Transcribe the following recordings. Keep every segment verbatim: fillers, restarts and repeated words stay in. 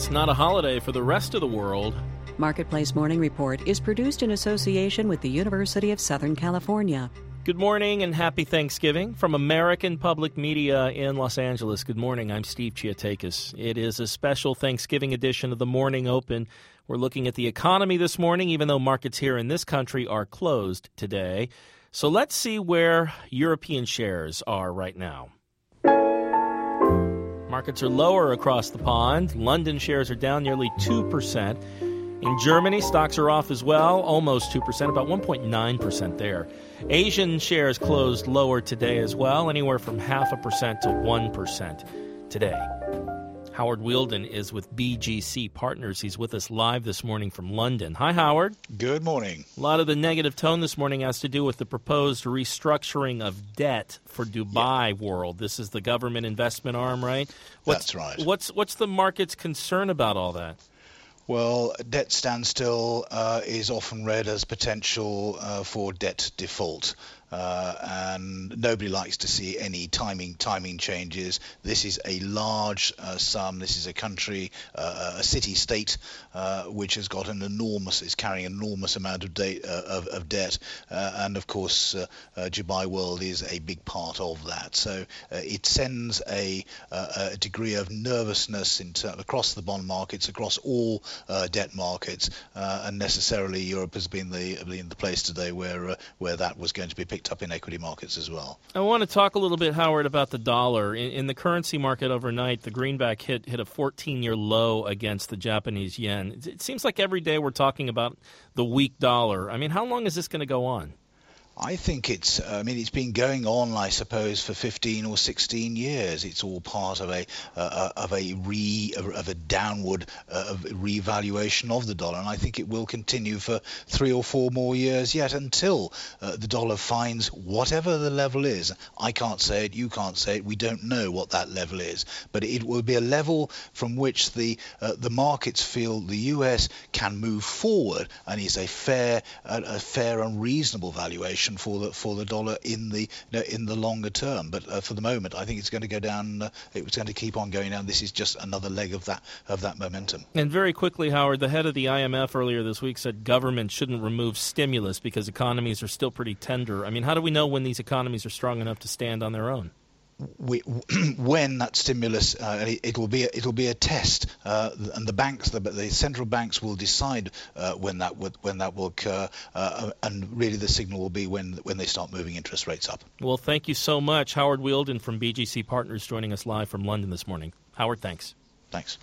it's not a holiday for the rest of the world. Marketplace Morning Report is produced in association with the University of Southern California. Good morning and happy Thanksgiving from American Public Media in Los Angeles. Good morning. I'm Steve Chiatakis. It is a special Thanksgiving edition of the Morning Open. We're looking at the economy this morning, even though markets here in this country are closed today. So let's see where European shares are right now. Markets are lower across the pond. London shares are down nearly two percent. In Germany, stocks are off as well, almost two percent, about one point nine percent there. Asian shares closed lower today as well, anywhere from half a percent to one percent today. Howard Wheeldon is with B G C Partners. He's with us live this morning from London. Hi, Howard. Good morning. A lot of the negative tone this morning has to do with the proposed restructuring of debt for Dubai yeah. World. This is the government investment arm, right? What's, That's right. What's, what's the market's concern about all that? Well, debt standstill uh, is often read as potential uh, for debt default. Uh, and nobody likes to see any timing timing changes. This is a large uh, sum. This is a country, uh, a city-state, uh, which has got an enormous, is carrying an enormous amount of, de- uh, of, of debt, uh, and of course, uh, uh, Dubai World is a big part of that. So uh, it sends a, uh, a degree of nervousness in ter- across the bond markets, across all uh, debt markets, uh, and necessarily Europe has been the been the place today where uh, where that was going to be picked up in equity markets as well. I want to talk a little bit, Howard, about the dollar. In, in the currency market overnight, the greenback hit hit a fourteen-year low against the Japanese yen. It, it seems like every day we're talking about the weak dollar. I mean, how long is this going to go on? I think it's, I mean, it's been going on, I suppose, for fifteen or sixteen years. It's all part of a uh, of a re of a downward uh, revaluation of the dollar, and I think it will continue for three or four more years yet until uh, the dollar finds whatever the level is. I can't say it, you can't say it. We don't know what that level is, but it will be a level from which the uh, the markets feel the U S can move forward and is a fair a, a fair and reasonable valuation for the for the dollar in the in the longer term. But uh, for the moment, I think it's going to go down. Uh, it's going to keep on going down. This is just another leg of that of that momentum. And very quickly, Howard, the head of the I M F earlier this week said government shouldn't remove stimulus because economies are still pretty tender. I mean, how do we know when these economies are strong enough to stand on their own? We, when that stimulus, uh, it, it will be a, it will be a test, uh, and the banks, the, the central banks, will decide uh, when that would, when that will occur, uh, and really the signal will be when when they start moving interest rates up. Well, thank you so much, Howard Wheeldon from B G C Partners, joining us live from London this morning. Howard, thanks. Thanks.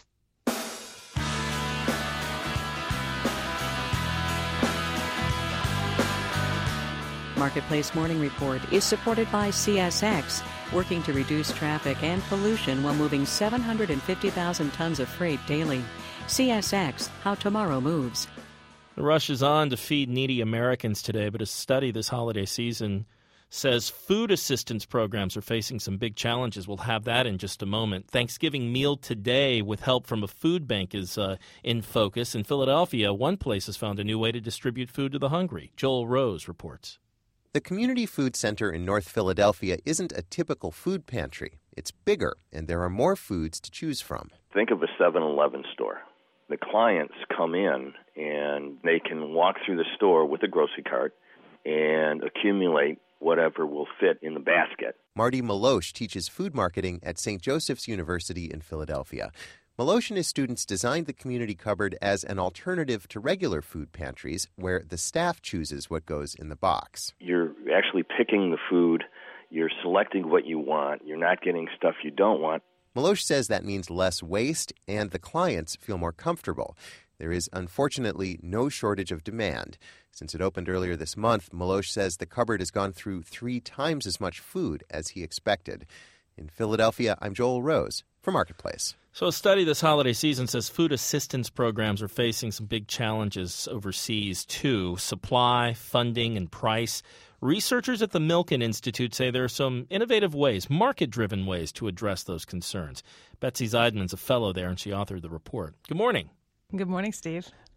Marketplace Morning Report is supported by C S X, working to reduce traffic and pollution while moving seven hundred fifty thousand tons of freight daily. C S X, how tomorrow moves. The rush is on to feed needy Americans today, but a study this holiday season says food assistance programs are facing some big challenges. We'll have that in just a moment. Thanksgiving Meal Today with help from a food bank is uh, in focus. In Philadelphia, one place has found a new way to distribute food to the hungry. Joel Rose reports. The Community Food Center in North Philadelphia isn't a typical food pantry. It's bigger, and there are more foods to choose from. Think of a seven eleven store. The clients come in, and they can walk through the store with a grocery cart and accumulate whatever will fit in the basket. Marty Malosh teaches food marketing at Saint Joseph's University in Philadelphia. Malosh and his students designed the community cupboard as an alternative to regular food pantries where the staff chooses what goes in the box. You're actually picking the food. You're selecting what you want. You're not getting stuff you don't want. Malosh says that means less waste and the clients feel more comfortable. There is unfortunately no shortage of demand. Since it opened earlier this month, Malosh says the cupboard has gone through three times as much food as he expected. In Philadelphia, I'm Joel Rose for Marketplace. So a study this holiday season says food assistance programs are facing some big challenges overseas, too. Supply, funding, and price. Researchers at the Milken Institute say there are some innovative ways, market-driven ways, to address those concerns. Betsy Zeidman's a fellow there, and she authored the report. Good morning. Good morning, Steve.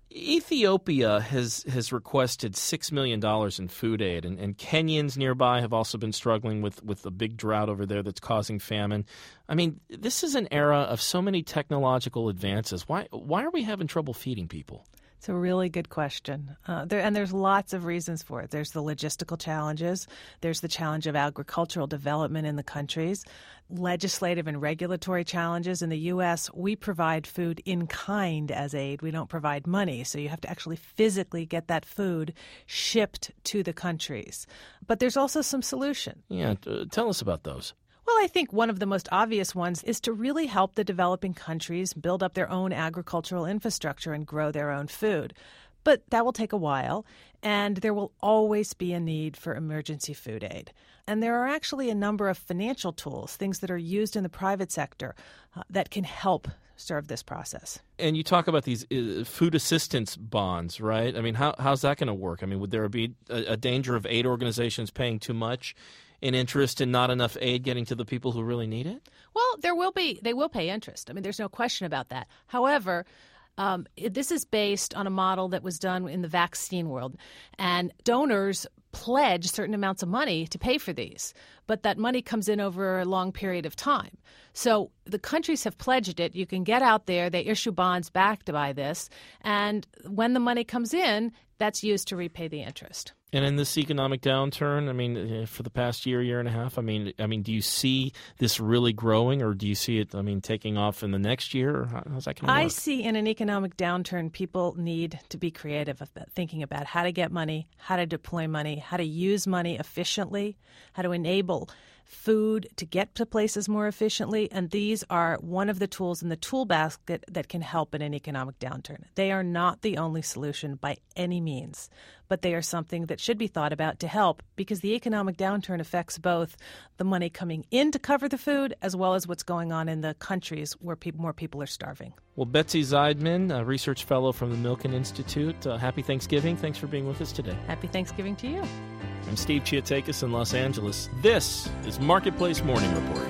Ethiopia has, has requested six million dollars in food aid, and, and Kenyans nearby have also been struggling with, with the big drought over there that's causing famine. I mean, this is an era of so many technological advances. Why, why are we having trouble feeding people? It's a really good question. Uh, there, and there's lots of reasons for it. There's the logistical challenges. There's the challenge of agricultural development in the countries, legislative and regulatory challenges. In the U S, we provide food in kind as aid. We don't provide money. So you have to actually physically get that food shipped to the countries. But there's also some solution. Yeah, uh, tell us about those. Well, I think one of the most obvious ones is to really help the developing countries build up their own agricultural infrastructure and grow their own food. But that will take a while, and there will always be a need for emergency food aid. And there are actually a number of financial tools, things that are used in the private sector, uh, that can help serve this process. And you talk about these uh, food assistance bonds, right? I mean, how how's that going to work? I mean, would there be a, a danger of aid organizations paying too much in interest and not enough aid getting to the people who really need it? Well, there will be. They will pay interest. I mean, there's no question about that. However, um, it, this is based on a model that was done in the vaccine world, and donors pledge certain amounts of money to pay for these, but that money comes in over a long period of time. So the countries have pledged it. You can get out there. They issue bonds backed by this, and when the money comes in, that's used to repay the interest. And in this economic downturn, I mean, for the past year, year and a half, I mean, I mean, do you see this really growing, or do you see it, I mean, taking off in the next year? Or how's that going to work? I see in an economic downturn, people need to be creative about thinking about how to get money, how to deploy money, how to use money efficiently, how to enable food to get to places more efficiently. And these are one of the tools in the tool basket that can help in an economic downturn. They are not the only solution by any means, but they are something that should be thought about to help, because the economic downturn affects both the money coming in to cover the food as well as what's going on in the countries where people, more people are starving. Well, Betsy Zeidman, a research fellow from the Milken Institute, uh, happy Thanksgiving. Thanks for being with us today. Happy Thanksgiving to you. I'm Steve Chiatakis in Los Angeles. This is Marketplace Morning Report.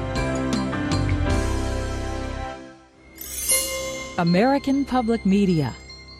American Public Media.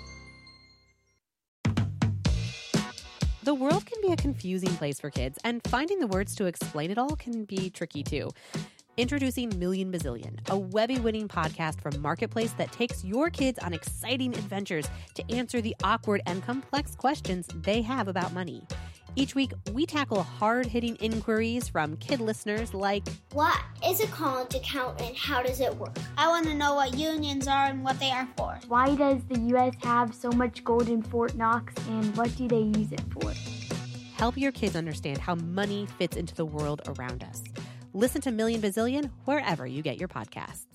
The world can be a confusing place for kids, and finding the words to explain it all can be tricky too. Introducing Million Bazillion, a Webby-winning podcast from Marketplace that takes your kids on exciting adventures to answer the awkward and complex questions they have about money. Each week, we tackle hard-hitting inquiries from kid listeners like, what is a college account and how does it work? I want to know what unions are and what they are for. Why does the U S have so much gold in Fort Knox, and what do they use it for? Help your kids understand how money fits into the world around us. Listen to Million Bazillion wherever you get your podcasts.